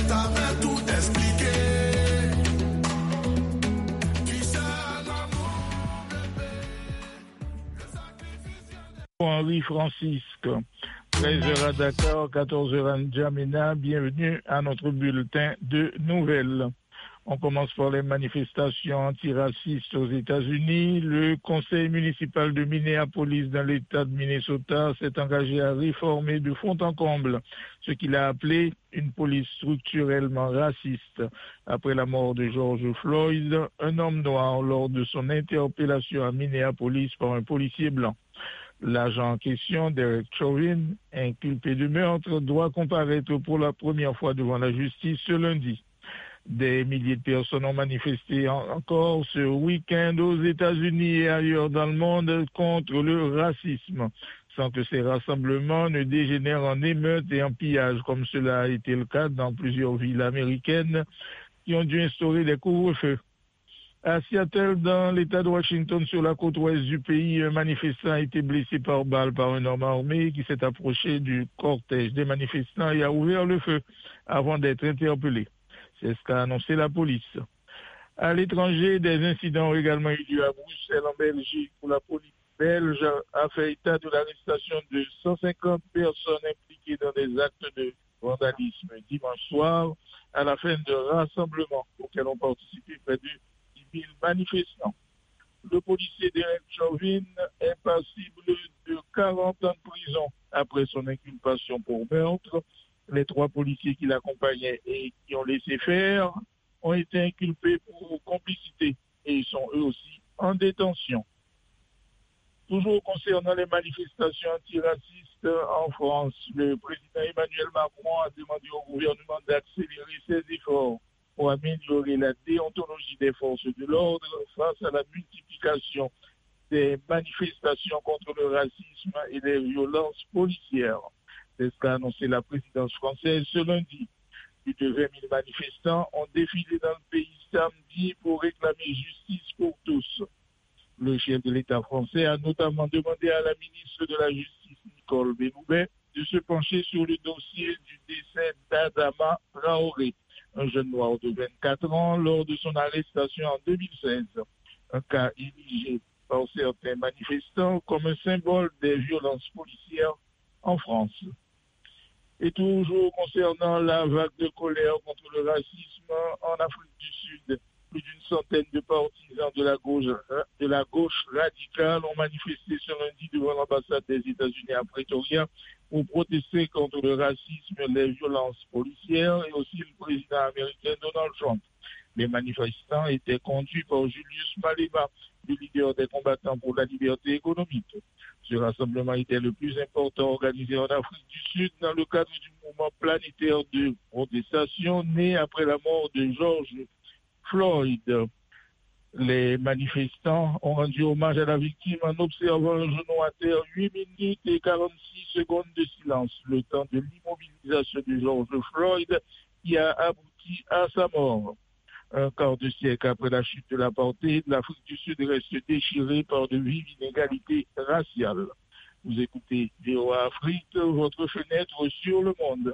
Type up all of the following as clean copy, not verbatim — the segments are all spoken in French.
t'avais tout expliqué. Henri Francisque, 13h à Dakar, 14h à N'Djamena, bienvenue à notre bulletin de nouvelles. On commence par les manifestations antiracistes aux États-Unis. Le conseil municipal de Minneapolis dans l'État de Minnesota s'est engagé à réformer de fond en comble ce qu'il a appelé une police structurellement raciste. Après la mort de George Floyd, un homme noir lors de son interpellation à Minneapolis par un policier blanc. L'agent en question, Derek Chauvin, inculpé de meurtre, doit comparaître pour la première fois devant la justice ce lundi. Des milliers de personnes ont manifesté encore ce week-end aux États-Unis et ailleurs dans le monde contre le racisme, sans que ces rassemblements ne dégénèrent en émeutes et en pillages, comme cela a été le cas dans plusieurs villes américaines qui ont dû instaurer des couvre-feux. À Seattle, dans l'État de Washington, sur la côte ouest du pays, un manifestant a été blessé par balle par un homme armé qui s'est approché du cortège des manifestants et a ouvert le feu avant d'être interpellé. C'est ce qu'a annoncé la police. À l'étranger, des incidents ont également eu lieu à Bruxelles, en Belgique, où la police belge a fait état de l'arrestation de 150 personnes impliquées dans des actes de vandalisme dimanche soir, à la fin de rassemblements auxquels ont participé près de 10 000 manifestants. Le policier Derek Chauvin est passible de 40 ans de prison après son inculpation pour meurtre. Les 3 policiers qui l'accompagnaient et qui ont laissé faire ont été inculpés pour complicité et ils sont eux aussi en détention. Toujours concernant les manifestations antiracistes en France, le président Emmanuel Macron a demandé au gouvernement d'accélérer ses efforts pour améliorer la déontologie des forces de l'ordre face à la multiplication des manifestations contre le racisme et les violences policières. C'est ce qu'a annoncé la présidence française ce lundi. Plus de 20 000 manifestants ont défilé dans le pays samedi pour réclamer justice pour tous. Le chef de l'État français a notamment demandé à la ministre de la Justice, Nicole Belloubet, de se pencher sur le dossier du décès d'Adama Traoré, un jeune noir de 24 ans, lors de son arrestation en 2016. Un cas érigé par certains manifestants comme un symbole des violences policières en France. Et toujours concernant la vague de colère contre le racisme en Afrique du Sud, plus d'une centaine de partisans de la gauche radicale ont manifesté ce lundi devant l'ambassade des États-Unis à Pretoria pour protester contre le racisme, les violences policières et aussi le président américain Donald Trump. Les manifestants étaient conduits par Julius Malema, le leader des combattants pour la liberté économique. Ce rassemblement était le plus important organisé en Afrique du Sud dans le cadre du mouvement planétaire de protestation né après la mort de George Floyd. Les manifestants ont rendu hommage à la victime en observant un genou à terre 8 minutes et 46 secondes de silence, le temps de l'immobilisation de George Floyd qui a abouti à sa mort. Un quart de siècle après la chute de l'apartheid, l'Afrique du Sud reste déchirée par de vives inégalités raciales. Vous écoutez VOA Afrique, votre fenêtre sur le monde.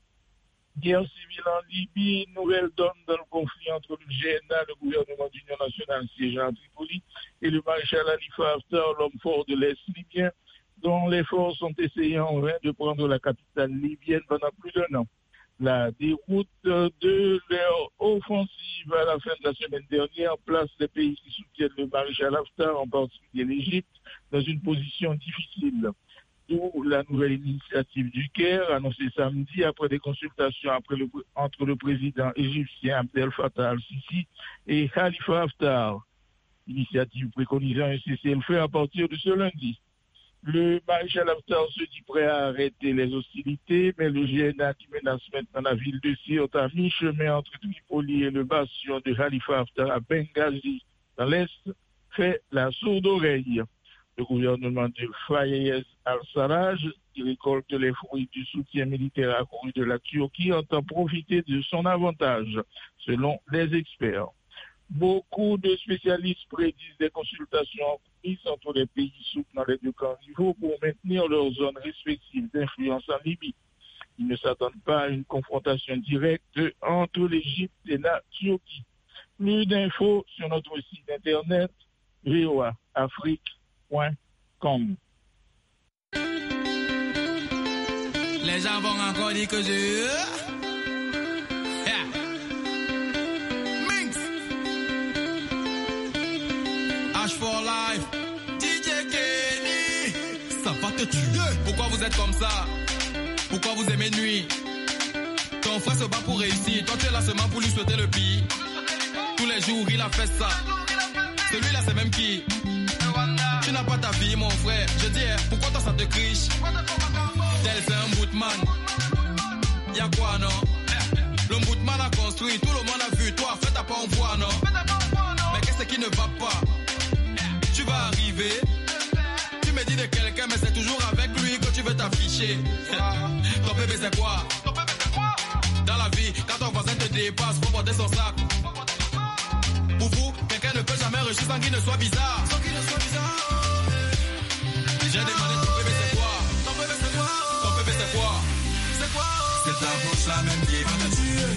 Guerre civile en Libye, nouvelle donne dans le conflit entre le GNA, le gouvernement d'union nationale siégeant à Tripoli, et le maréchal Khalifa Haftar, l'homme fort de l'Est libyen, dont les forces ont essayé en vain de prendre la capitale libyenne pendant plus d'1 an. La déroute de leur offensive à la fin de la semaine dernière place les pays qui soutiennent le maréchal Haftar, en particulier l'Égypte, dans une position difficile. D'où la nouvelle initiative du Caire, annoncée samedi après des consultations entre le président égyptien Abdel Fattah al-Sisi et Khalifa Haftar. Initiative préconisant un cessez-le-feu à partir de ce lundi. Le maréchal Haftar se dit prêt à arrêter les hostilités, mais le GNA qui menace maintenant la ville de Sirte à mi-chemin entre Tripoli et le bastion de Khalifa Haftar à Benghazi, dans l'Est, fait la sourde oreille. Le gouvernement de Fayez al-Sarraj, qui récolte les fruits du soutien militaire accouru de la Turquie, entend profiter de son avantage, selon les experts. Beaucoup de spécialistes prédisent des consultations en coulisses entre les pays soutenant les deux camps rivaux pour maintenir leurs zones respectives d'influence en Libye. Ils ne s'attendent pas à une confrontation directe entre l'Égypte et la Turquie. Plus d'infos sur notre site internet voaafrique.com. Les gens vont encore dire que je... Minx H for life DJ Kenny. Ça va te tuer. Pourquoi vous êtes comme ça? Pourquoi vous aimez nuit? Ton frère se bat pour réussir. Toi tu es là seulement pour lui souhaiter le pire. Tous les jours il a fait ça. Celui-là c'est même qui? Tu n'as pas ta vie mon frère. Je dis pourquoi toi ça te criche? Tel c'est un bootman. Y'a quoi non? Le bootman a construit, tout le monde a vu. Toi fais ta pas en voix non? Mais qu'est-ce qui ne va pas? Tu vas arriver. Tu me dis de quelqu'un mais c'est toujours avec lui que tu veux t'afficher. Ton bébé c'est quoi? Dans la vie, quand ton voisin te dépasse, faut porter son sac. Pour vous, quelqu'un ne peut jamais réussir sans qu'il ne soit bizarre. J'ai demandé ton bébé c'est quoi? Ton bébé c'est quoi? Ton bébé c'est quoi? C'est quoi? C'est ta bouche là même qui va te tuer.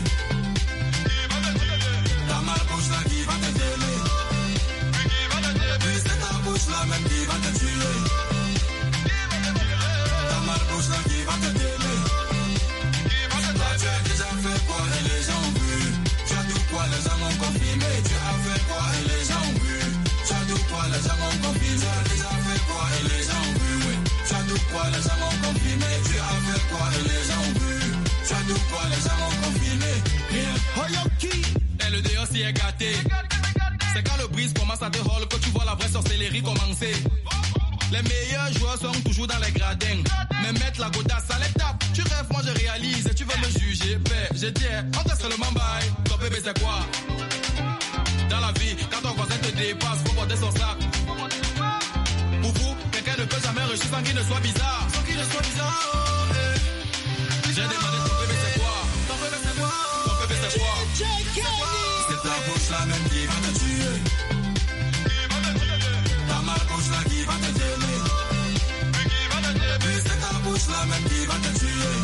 Ta malbouche là qui va te déler. Puis c'est ta bouche là même qui va te tuer. Ta malbouche là qui va te déler. Toi tu as déjà fait quoi et les gens ont vu. Tu as tout quoi les gens ont confirmé. Tu as fait quoi et les gens ont vu. Tu as tout quoi les gens ont confirmé. Tu as déjà fait quoi et les gens ont vu. Ouais. Tu as tout quoi les gens ont confirmé. Tu as fait quoi et les gens ont vu. Tu as tout quoi les gens ont confirmé. Rien. Et le dehors s'y est gâté. C'est quand le brise commence à te hall que tu vois la vraie sorcellerie commencer. Les meilleurs joueurs sont toujours dans les gradins. Mais mettre la godasse à l'étape. Tu rêves, moi je réalise et tu veux me juger. Ben, je dis, on te seulement bail. Ton bébé c'est quoi? Dans la vie, quand ton voisin te dépasse, faut porter son sac. Pour vous, quelqu'un ne peut jamais réussir sans qu'il ne soit bizarre. J'ai demandé ton bébé c'est quoi? Ton bébé c'est quoi? Ton bébé c'est quoi? C'est ta bouche là même qui va te tuer. Ta malbouche là qui va te déler. Puis c'est ta bouche là même qui va te tuer.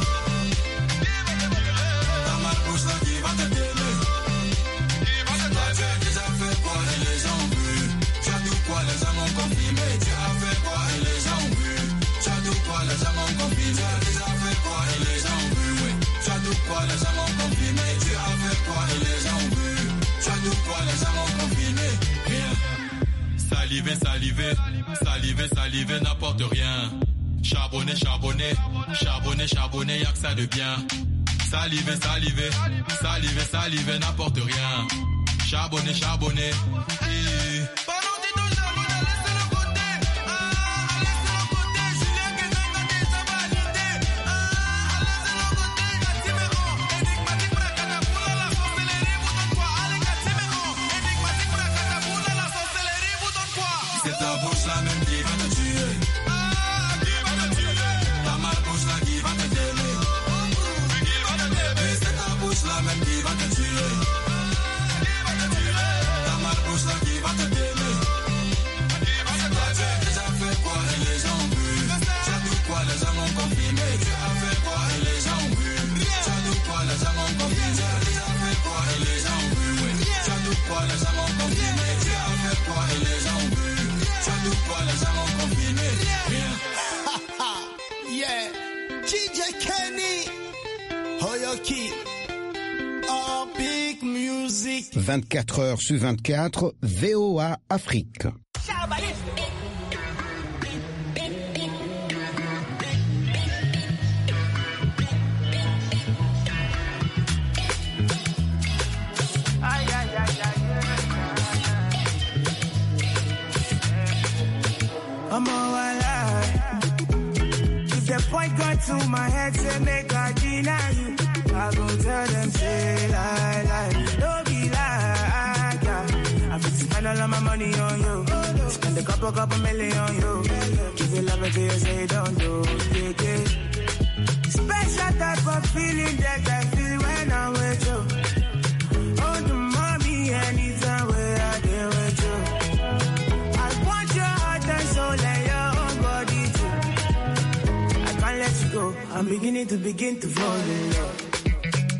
Ta malbouche là qui va te déler. Toi tu as déjà fait quoi et les gens ont vu. Tu as tout quoi les gens ont confirmé. Tu as fait quoi et les gens ont vu. Tu as tout quoi les gens ont confirmé. Tu as déjà fait quoi et les gens ont vu. Ouais. Tu as tout quoi les gens ont confirmé. Tu as fait quoi et les gens ont vu. Tu as tout quoi les gens ont confirmé. Rien. Saliver, saliver, saliver, saliver, n'apporte rien. Charbonner, charbonner, charbonner, charbonner, y'a que ça de bien. Saliver, saliver, saliver, saliver, n'apporte rien. Charbonner, charbonner. C'est ta bouche là même qui va te tuer. Ta malbouche là qui va te déler. Puis c'est ta bouche là même qui va te tuer. Ta malbouche là qui va te déler. Toi tu as déjà fait quoi et les gens ont vu. Tu as tout quoi les gens ont confirmé. Tu as fait quoi et les gens ont vu. Tu as tout quoi les gens ont confirmé. Tu as déjà fait quoi et les gens ont vu. Tu as tout quoi les gens ont confirmé. Tu as fait quoi et les gens ont vu. Tu as tout quoi les gens ont confirmé. Rien. Yeah, DJ Kenny, Hoyoki, oh big music. 24 heures sur 24, VOA Afrique. I'm all alive. If the point got to my head, say make I deny you. I gon' tell them, say lie. Don't be like, yeah. I fit spend all of my money on you. Spend a couple million on you. Give you love until you say don't do, yeah. Special type of feeling that I feel when I'm with you. Oh, the mommy, anytime where I deal with you. I'm beginning beginning to fall in love.